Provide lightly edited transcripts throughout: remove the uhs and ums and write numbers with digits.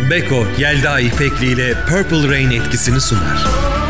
Beko, Yelda İpekli ile Purple Rain etkisini sunar.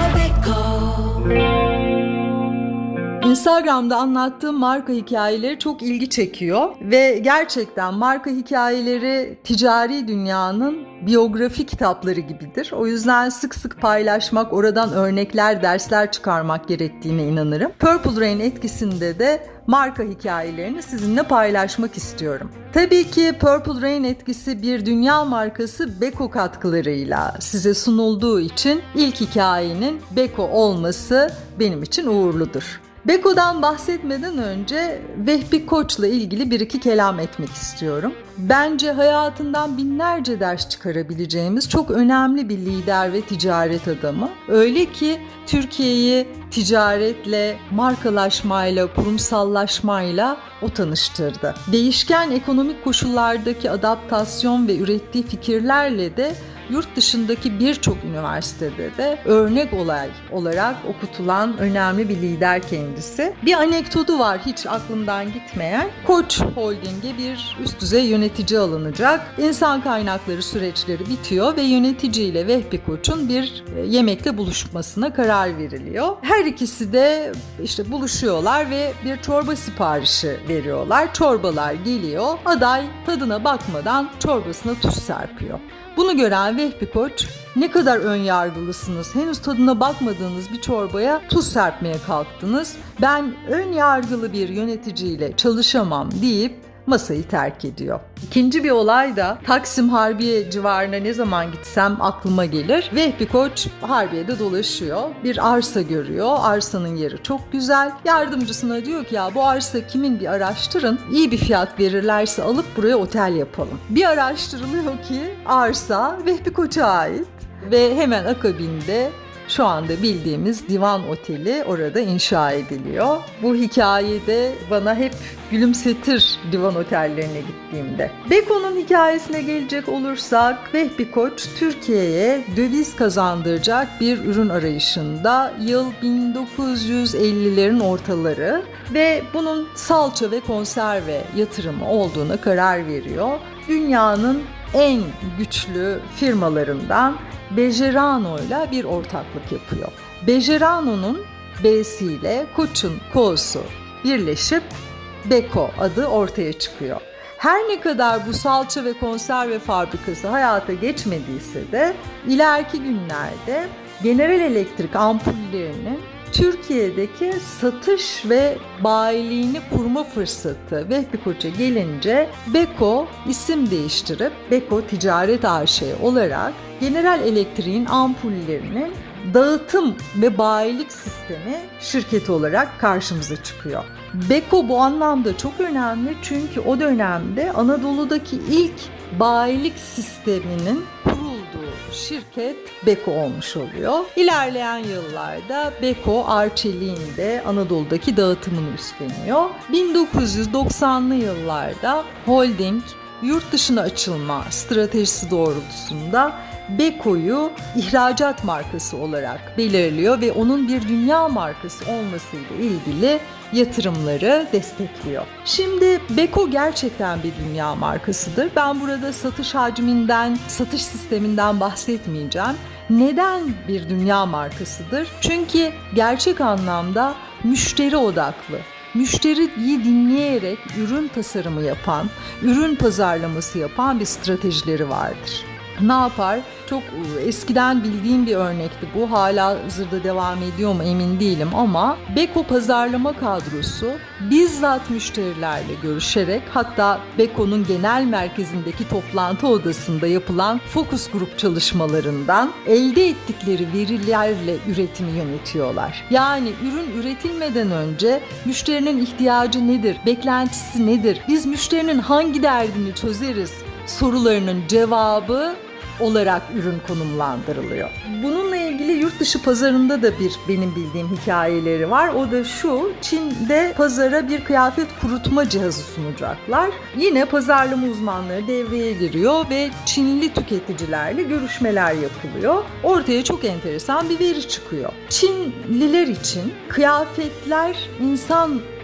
Instagram'da anlattığım marka hikayeleri çok ilgi çekiyor ve gerçekten marka hikayeleri ticari dünyanın biyografi kitapları gibidir. O yüzden sık sık paylaşmak, oradan örnekler, dersler çıkarmak gerektiğine inanırım. Purple Rain etkisinde de marka hikayelerini sizinle paylaşmak istiyorum. Tabii ki Purple Rain etkisi bir dünya markası Beko katkılarıyla size sunulduğu için ilk hikayenin Beko olması benim için uğurludur. Beko'dan bahsetmeden önce Vehbi Koç'la ilgili bir iki kelam etmek istiyorum. Bence hayatından binlerce ders çıkarabileceğimiz çok önemli bir lider ve ticaret adamı. Öyle ki Türkiye'yi ticaretle, markalaşmayla, kurumsallaşmayla o tanıştırdı. Değişken ekonomik koşullardaki adaptasyon ve ürettiği fikirlerle de yurt dışındaki birçok üniversitede de örnek olarak okutulan önemli bir lider kendisi. Bir anekdotu var hiç aklımdan gitmeyen. Koç Holding'e bir üst düzey yönetici alınacak. İnsan kaynakları süreçleri bitiyor ve yöneticiyle Vehbi Koç'un bir yemekte buluşmasına karar veriliyor. Her ikisi de işte buluşuyorlar ve bir çorba siparişi veriyorlar. Çorbalar geliyor. Aday tadına bakmadan çorbasına tuz serpiyor. Bunu gören Vehbi Koç, ne kadar ön yargılısınız, henüz tadına bakmadığınız bir çorbaya tuz serpmeye kalktınız, ben ön yargılı bir yöneticiyle çalışamam deyip masayı terk ediyor. İkinci bir olay da Taksim Harbiye civarına ne zaman gitsem aklıma gelir. Vehbi Koç Harbiye'de dolaşıyor. Bir arsa görüyor. Arsanın yeri çok güzel. Yardımcısına diyor ki ya bu arsa kimin bir araştırın. İyi bir fiyat verirlerse alıp buraya otel yapalım. Bir araştırılıyor ki arsa Vehbi Koç'a ait ve hemen akabinde şu anda bildiğimiz Divan Oteli orada inşa ediliyor. Bu hikayede bana hep gülümsetir Divan Otellerine gittiğimde. Beko'nun hikayesine gelecek olursak Vehbi Koç Türkiye'ye döviz kazandıracak bir ürün arayışında yıl 1950'lerin ortaları ve bunun salça ve konserve yatırımı olduğuna karar veriyor. Dünyanın en güçlü firmalarından Bejerano'yla bir ortaklık yapıyor. Bejerano'nun B'siyle Koç'un K'su birleşip Beko adı ortaya çıkıyor. Her ne kadar bu salça ve konserve fabrikası hayata geçmediyse de ileriki günlerde General Electric ampullerinin Türkiye'deki satış ve bayiliğini kurma fırsatı Vehbi Koç'a gelince Beko isim değiştirip Beko Ticaret AŞ olarak General Electric'in ampullerinin dağıtım ve bayilik sistemi şirketi olarak karşımıza çıkıyor. Beko bu anlamda çok önemli çünkü o dönemde Anadolu'daki ilk bayilik sisteminin şirket Beko olmuş oluyor. İlerleyen yıllarda Beko Arçelik'in Anadolu'daki dağıtımını üstleniyor. 1990'lı yıllarda holding yurt dışına açılma stratejisi doğrultusunda Beko'yu ihracat markası olarak belirliyor ve onun bir dünya markası olmasıyla ilgili yatırımları destekliyor. Şimdi Beko gerçekten bir dünya markasıdır. Ben burada satış hacminden, satış sisteminden bahsetmeyeceğim. Neden bir dünya markasıdır? Çünkü gerçek anlamda müşteri odaklı. Müşteriyi dinleyerek ürün tasarımı yapan, ürün pazarlaması yapan bir stratejileri vardır. Ne yapar? Çok eskiden bildiğim bir örnekti bu. Hala hazırda devam ediyor mu emin değilim ama Beko pazarlama kadrosu bizzat müşterilerle görüşerek hatta Beko'nun genel merkezindeki toplantı odasında yapılan fokus grup çalışmalarından elde ettikleri verilerle üretimi yönetiyorlar. Yani ürün üretilmeden önce müşterinin ihtiyacı nedir? Beklentisi nedir? Biz müşterinin hangi derdini çözeriz? Sorularının cevabı olarak ürün konumlandırılıyor. Bununla ilgili yurt dışı pazarında da benim bildiğim hikayeleri var. O da şu: Çin'de pazara bir kıyafet kurutma cihazı sunacaklar. Yine pazarlama uzmanları devreye giriyor ve Çinli tüketicilerle görüşmeler yapılıyor. Ortaya çok enteresan bir veri çıkıyor. Çinliler için kıyafetler insan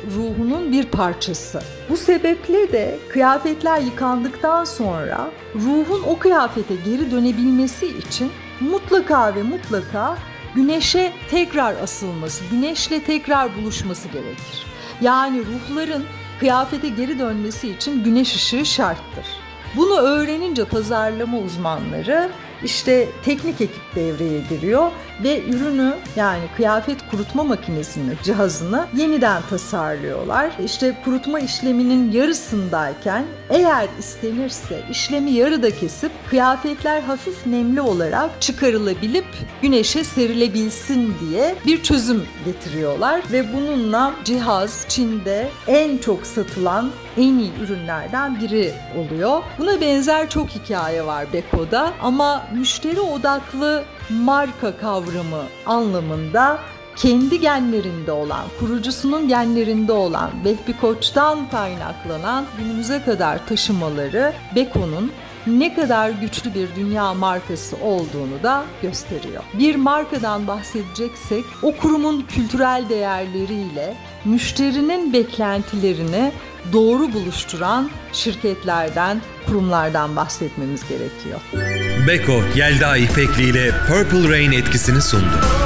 ruhunun bir parçası. Bu sebeple de kıyafetler yıkandıktan sonra ruhun o kıyafete geri dönebilmesi için mutlaka ve mutlaka güneşe tekrar asılması, güneşle tekrar buluşması gerekir. Yani ruhların kıyafete geri dönmesi için güneş ışığı şarttır. Bunu öğrenince pazarlama uzmanları işte teknik ekip devreye giriyor ve ürünü, yani kıyafet kurutma makinesini, cihazını yeniden tasarlıyorlar. İşte kurutma işleminin yarısındayken eğer istenirse işlemi yarıda kesip kıyafetler hafif nemli olarak çıkarılabilip güneşe serilebilsin diye bir çözüm getiriyorlar ve bununla cihaz Çin'de en çok satılan en iyi ürünlerden biri oluyor. Buna benzer çok hikaye var Beko'da ama müşteri odaklı marka kavramı anlamında kendi genlerinde olan, kurucusunun genlerinde olan Vehbi Koç'tan kaynaklanan günümüze kadar taşımaları Beko'nun ne kadar güçlü bir dünya markası olduğunu da gösteriyor. Bir markadan bahsedeceksek o kurumun kültürel değerleriyle müşterinin beklentilerini doğru buluşturan şirketlerden, kurumlardan bahsetmemiz gerekiyor. Beko, Yelda İpekli ile Purple Rain etkisini sundu.